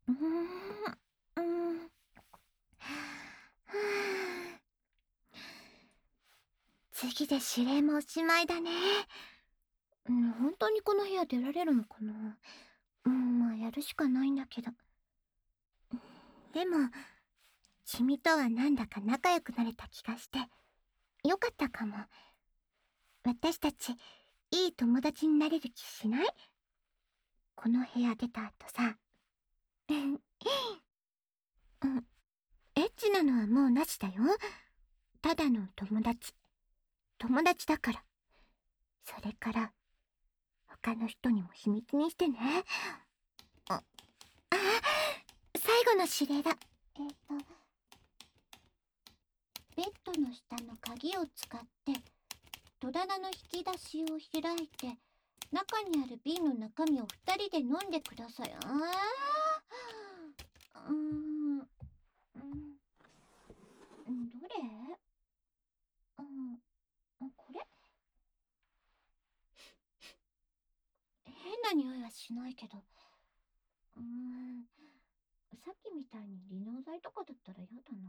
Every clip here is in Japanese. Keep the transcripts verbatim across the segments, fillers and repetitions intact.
うーん、うん。はあ、次で指令もおしまいだね。うん、本当にこの部屋出られるのかな。うん、まあやるしかないんだけど。でも、君とはなんだか仲良くなれた気がして、よかったかも。私たち、いい友達になれる気しない？この部屋出た後さ。うん、エッチなのはもうなしだよ。ただの友達。友達だから。それから、他の人にも秘密にしてね。あ、あ、最後の指令だ。えっと、ベッドの下の鍵を使って、戸棚の引き出しを開いて、中にある瓶の中身を二人で飲んでください。あーうーん、うん、どれ？うん、これ？変な匂いはしないけど。うーん、さっきみたいに利尿剤とかだったら嫌だな。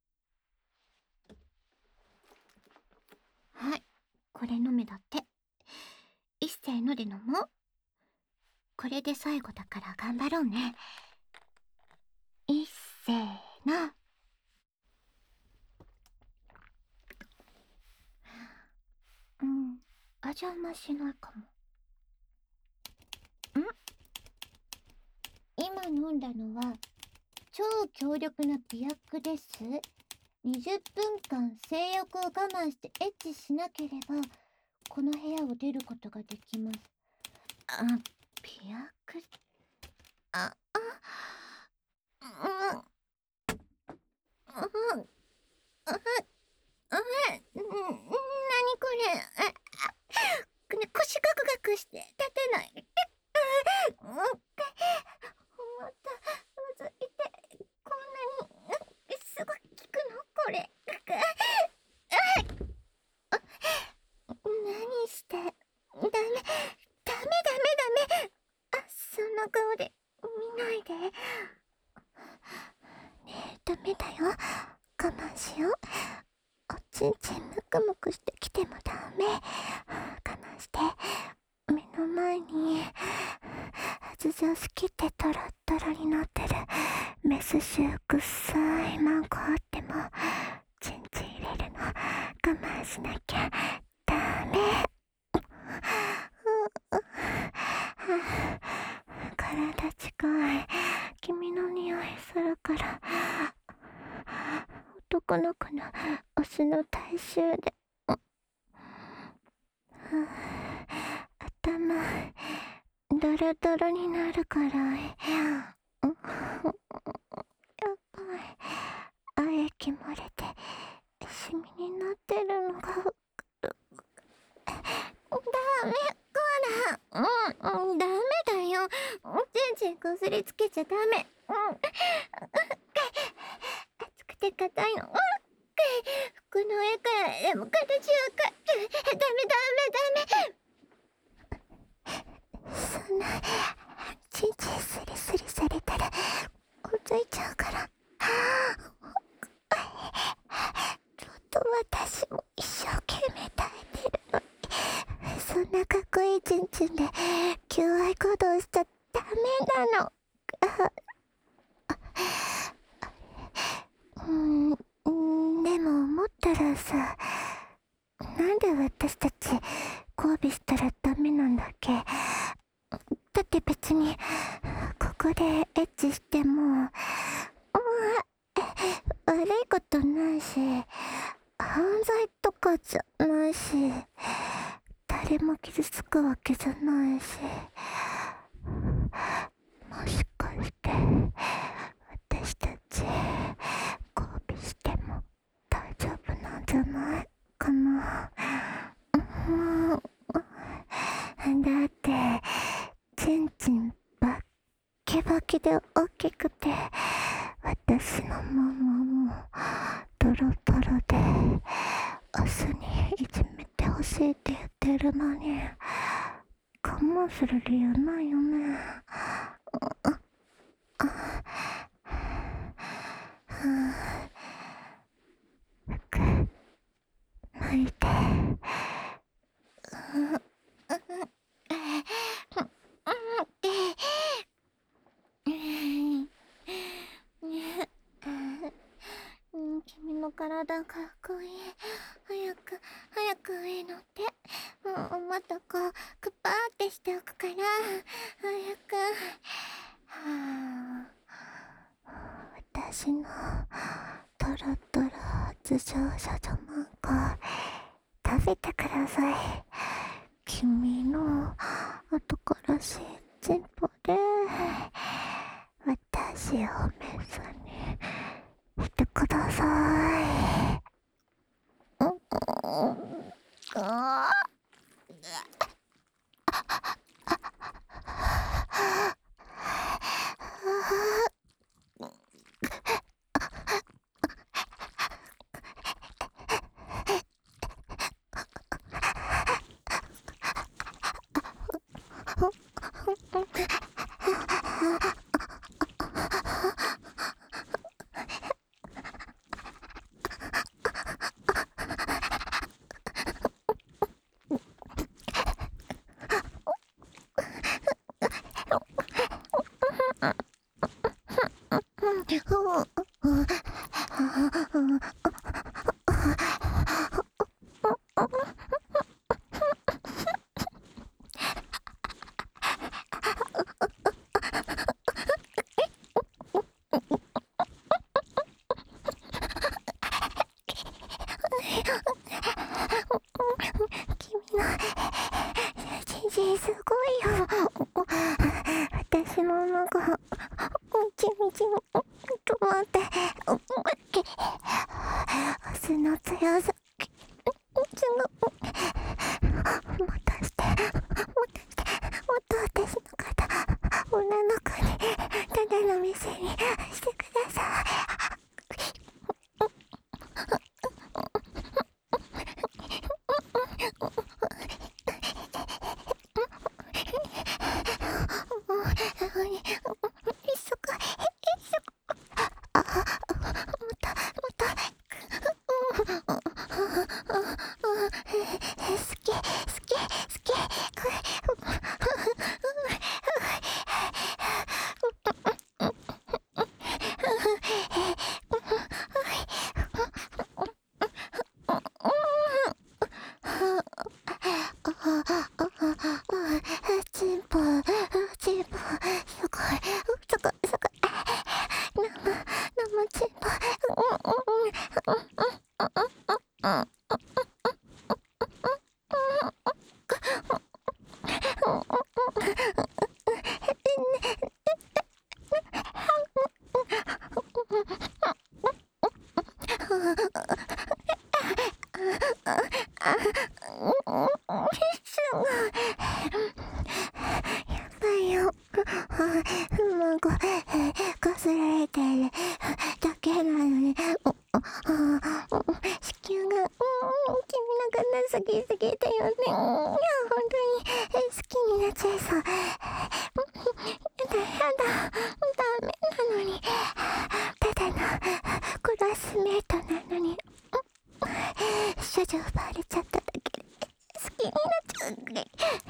はい、これ飲めだって。いっせーので飲もう。これで最後だから頑張ろうね。いっせーの。うん、味あんましないかも。ん？今飲んだのは超強力な美薬です。にじゅっぷんかん性欲を我慢してエッチしなければこの部屋を出ることができます。あ、美薬？あ、あ、うん、うん、うん、うん、うん、なにこれ？あ、あ、ね、腰ガクガクして立てない。うん、また、うずいて、こんなに、すぐ効くのこれ。何して。ダメ、ダメ、ダメ、ダメ。あ、そんな顔で、見ないで。ねえ、ダメだよ。我慢しよう。おちんちんムクムクしてきてもダメ。我慢して。目の前に、発情好きってトロットロになってるメス臭くさいマンゴあっても、チンチン入れるの我慢しなきゃダメ。体近い。君の匂いするから。男の子のオスの体臭で。頭、ドロドロになるから。やっぱり、あ液漏れて、シミになってるのが、ダメ、こら。うん、うん、ダメだよ。ちんちんこすりつけちゃダメ。うん。熱くて硬いの。うん。服の上から、でも形はか、ダメダメダメ。そんな、ちんちんスリスリされたら、こついちゃうから。ちょっと私も一生懸命耐えてるのに、そんなかっこいいちんちんで求愛行動しちゃダメなの。うーん、でも思ったらさ、なんで私たち交尾したらダメなんだっけ？だって別にここでエッチしても、うん、悪いことないし、犯罪とかじゃないし、誰も傷つくわけじゃないし、もしかして私たち交尾しても大丈夫なんじゃないかな。うん、だってちんちんバッキバキで大きくて、私のママもドロドロでオスにいじめてほしいって言ってるのに我慢する理由ないよね。 体かっこいい。早く早く上乗って、もうもっとこうクッパーってしておくから、早く。はあ、私のトロトロ頭上少女マンゴ食べてください。君の後からしいチンポで私をメスにしてください。うんうん、あ君のじじすごいよ。私のお腹ちみちみちょ待って、足の強さすごい。もたしてもたしてもっと私の肩女の子にただの店にしてください。チンポチンポすごいすごいすごい生生チンポ卵こすられてるだけなのに子宮が君のがなすぎすぎだよね。いや本当に好きになっちゃいそう。やだやだダメなのに、ただのクラスメートなのに少女奪われちゃっただけで好きになっちゃうね。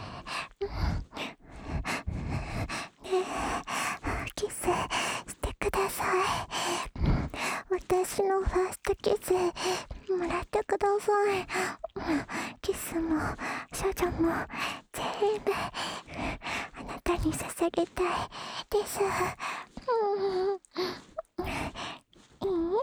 キスしてください。私のファーストキスもらってください。キスも少女も全部あなたに捧げたいです。うん、いい？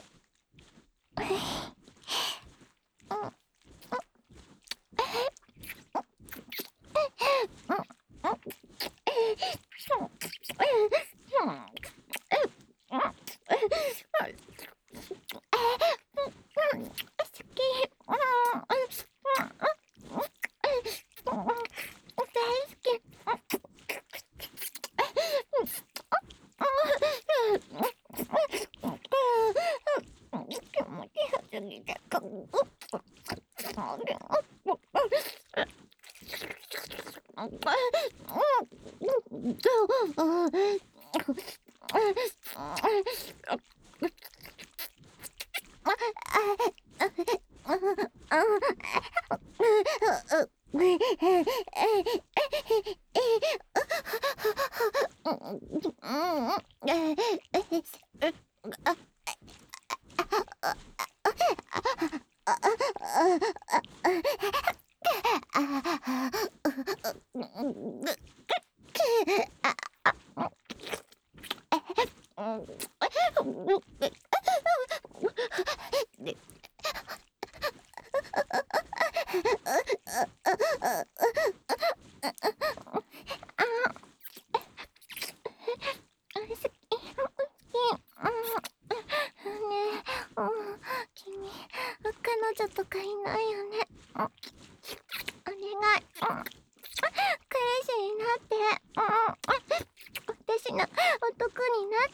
彼女とかいないよね。お願い。彼氏になって。私の男になって。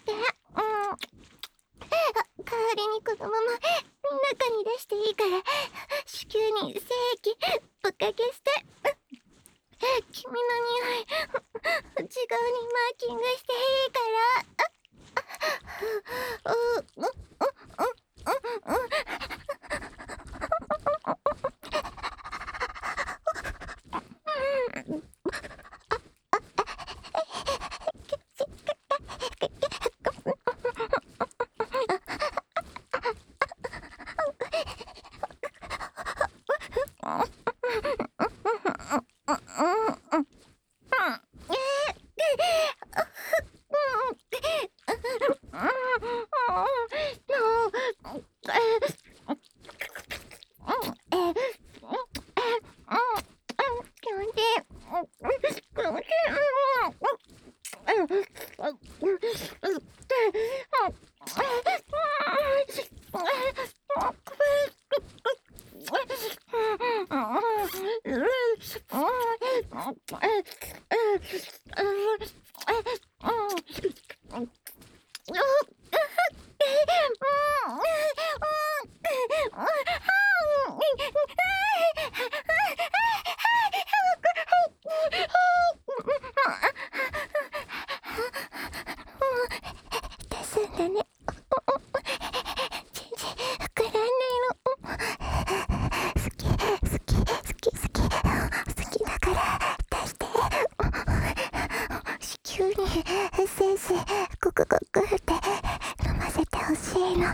代わりにこのまま中に出していいから、子宮に精液ぶっかけして。君の匂い内側にマーキングしていいから。ですんでね。全然膨らんないの。好き好き好き好き好きだから出して。子宮に精子ゴクゴクって飲ませてほしいの。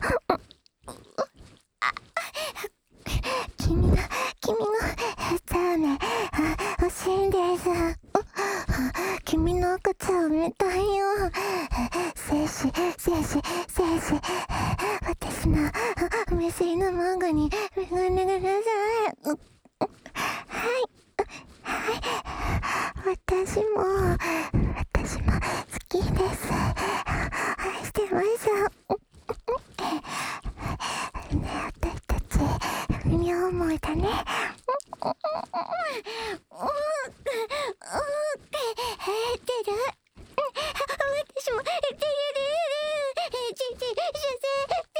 君の君のザーメン欲しいんです。君の赤ちゃんみたいよ。精子精子精子、私の目線のマグにめがんでください。はいはい、私も私も好きです。愛してます。ね、私たち両思いだね。おおおおおおって減ってる。私も減ってる。ちち出世出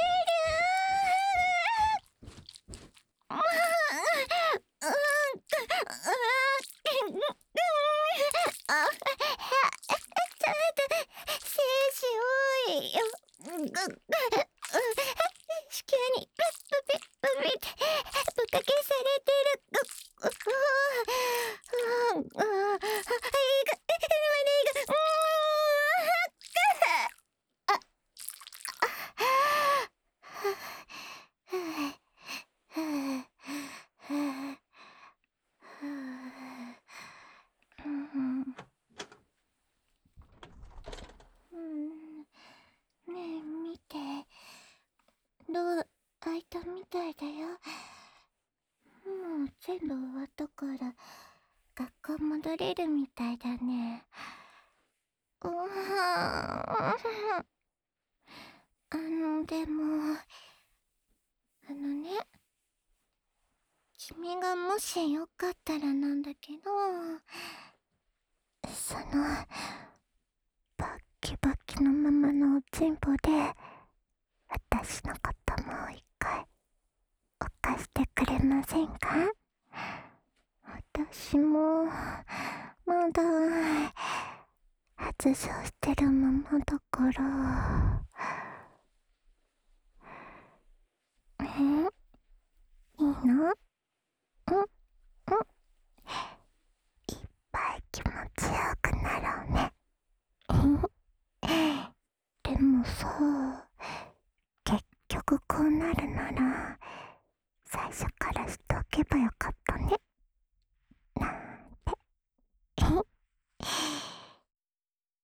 る。あ、ちょっと精子多いよ。子宮にブビブビってぶっかけされてる。ねえ見て、ドア開いたみたいだよ。もう全部終わったから学校戻れるみたいだね。うわあのでもあのね、君がもしよかったらなんだけど、そのバッキバキのままのおちんぽで私のこともう一回犯してくれませんか？私もまだ発症してるままだから。え？いいの？うんうん。いっぱい気持ちよくなろうね。でもさ、結局こうなるなら最初かからしておけばよかったね。